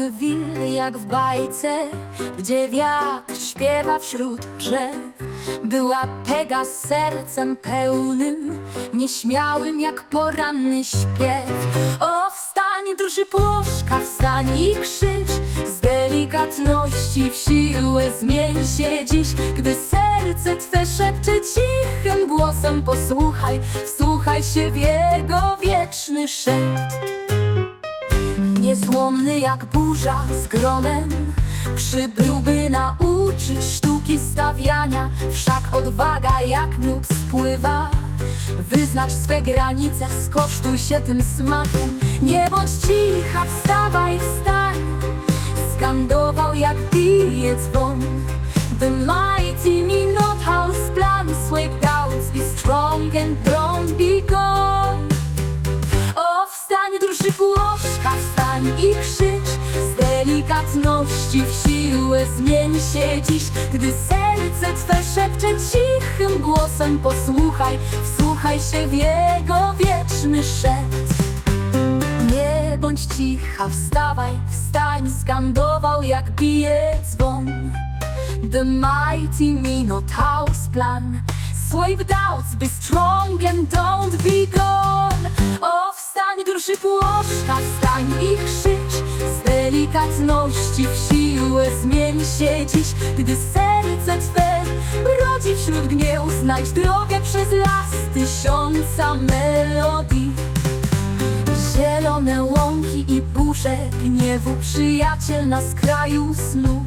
Mały wilk jak w bajce, gdzie wiatr śpiewa wśród drzew. Była Pega z sercem pełnym, nieśmiałym jak poranny śpiew. O, wstań, drży płoszka, wstań i krzycz, z delikatności w siłę zmień się dziś. Gdy serce twe szepcze cichym głosem, posłuchaj, wsłuchaj się w jego wieczny szept. Niezłomny jak burza z gronem, przybyłby nauczyć sztuki stawiania. Wszak odwaga jak miód spływa, wyznacz swe granice, skosztuj się tym smakiem. Nie bądź cicha, wstawaj, wstań, skandował jak bije dzwon. The mighty Minotaur's plan, sweep doubts, be strong and don't be gone. O, wstań, drży płoszka, wstań i krzycz, z delikatności w siłę zmień się dziś. Gdy serce twe szepcze cichym głosem, posłuchaj, wsłuchaj się w jego wieczny szept. Nie bądź cicha, wstawaj, wstań, skandował jak bije dzwon. The mighty Minotaur's plan, sweep doubts, be strong and don't be gone. O, wstań, drży płoszka, wstań i krzycz, z delikatności w siłę zmień się dziś. Gdy serce twe rodzi wśród gnieł, znajdź drogę przez las tysiąca melodii. Zielone łąki i burze gniewu, przyjaciel na skraju snu.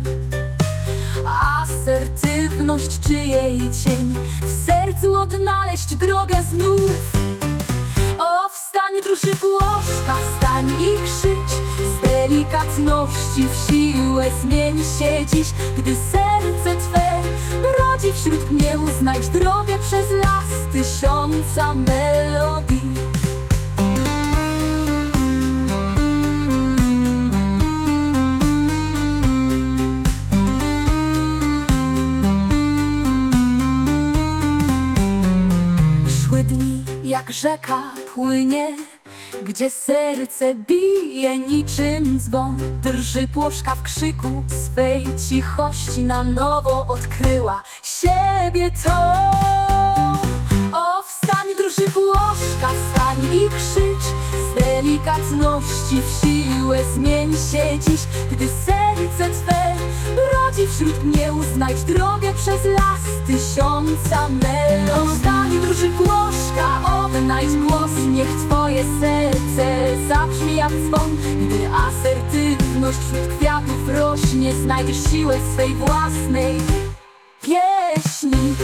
Asertywność czy jej cień, w sercu odnaleźć drogę znów. O, wstań, drży płoszka, wstań i krzycz, z delikatności w siłę zmień się dziś. Gdy serce twe rodzi wśród gnieł, znajdź drogę przez las tysiąca melodii. Jak rzeka płynie, gdzie serce bije niczym dzwon. Drży płoszka w krzyku swej cichości, na nowo odkryła siebie to. O, wstań, drży płoszka, wstań i krzycz, z delikatności w siłę zmień się dziś. Gdy serce twe rodzi wśród gnieł, znajdź drogę przez las tysiąca melodii. Wstań, drży płoszka, odnajdź głos, niech twoje serce zabrzmi jak dzwon. Gdy asertywność wśród kwiatów rośnie, znajdziesz siłę w swej własnej pieśni.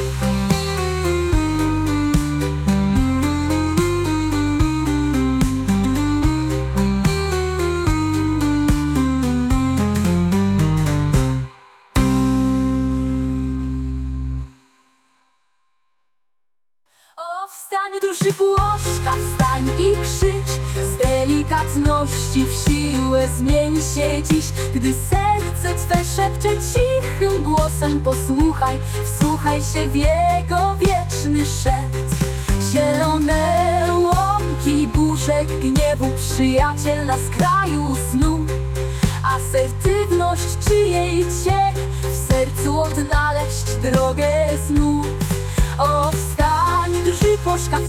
Wstań, drży płoszka, wstań i krzycz, z delikatności w siłę zmień się dziś. Gdy serce twe szepcze cichym głosem, posłuchaj, wsłuchaj się w jego wieczny szept. Zielone łąki, burze gniewu, przyjaciel na skraju snu. Asertywność czy jej cień, w sercu odnaleźć drogę znów. O, wstań, drży płoszka,